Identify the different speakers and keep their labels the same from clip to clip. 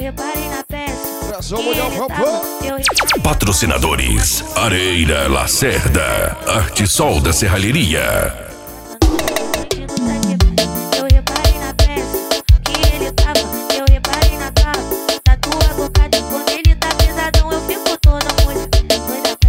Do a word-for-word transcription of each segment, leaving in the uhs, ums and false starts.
Speaker 1: reparei na peça. Que
Speaker 2: Mundial,
Speaker 1: ele tava, eu reparei.
Speaker 3: Patrocinadores: Areira Lacerda, Arte Sol da Serralheria.
Speaker 1: Eu reparei na peça que ele tava, eu reparei na capa da tua boca. De quando ele tá pesadão, eu fico toda molha. Foi da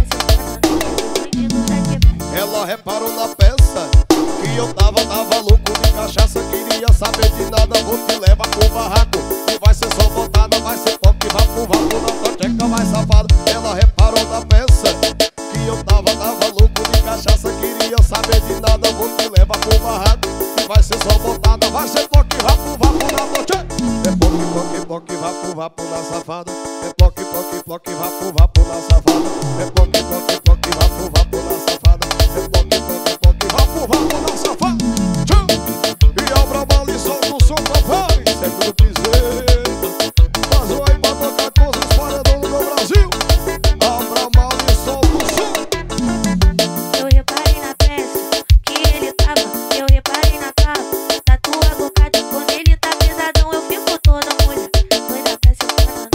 Speaker 1: peça.
Speaker 2: Ela reparou na peça que eu tava, tava louco de cachaça. Queria saber de nada, vou te levar pro barraco. E vai ser só botada, vai ser toque, vapo, vapo na tua tcheca mais safada. Ela reparou na peça que eu tava, tava louco de cachaça. Queria saber de nada, vou te levar pro barraco. E vai ser só botada, vai ser toque, vapo, vapo na tua tcheca. É toque, toque, toque, vapo, vapo na safada. É toque, toque, toque, vapo, vapo na safada. É toque, toque, toque, vapo, vapo na safada. É toque, toque, toque, vapo, vapo na safada. E abra a mala e solta o som, papai. Segue o piseiro. Faz o aí pra tocar coisas espalhadas no meu Brasil. Abra a mala e solta o som.
Speaker 1: Eu reparei na peça que ele tava, eu reparei na capa da tua boca. De quando ele tá pesadão, eu fico toda molha. Foi da peça,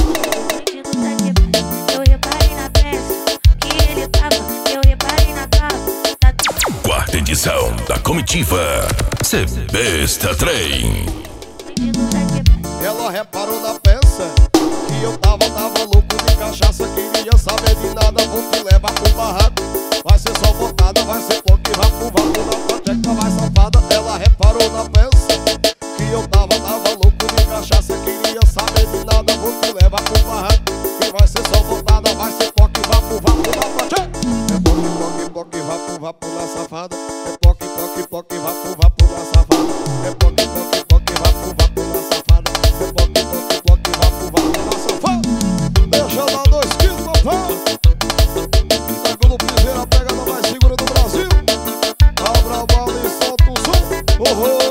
Speaker 1: eu reparei na peça que ele tava, eu reparei na capa da tua.
Speaker 3: Quarta edição da comitiva Cê Besta Trem.
Speaker 2: Ela reparou na peça que eu tava, tava louco de cachaça. Queria saber de nada, vou te levar pro barraco. Vai ser só botada, vai ser toque, vapo, vapo na tua tcheca mais safada. Ela reparou na peça que eu tava, tava louco de cachaça. Queria saber de nada, vou te levar pro barraco. E vai ser só botada, vai ser toque, vapo, vapo na tua tcheca. É toque, toque, toque, vapo, vapo na safada. É toque, toque, toque, vapo, vapo na safada. É toque, toque, toque, vapo, vapo na safada. É toque, toque, toque, vapo, vapo na safada. Deixa lá dois quilos, papai. Segundo piseiro, a pegada mais segura do Brasil. Abra a bala e solta o som. Oh, oh.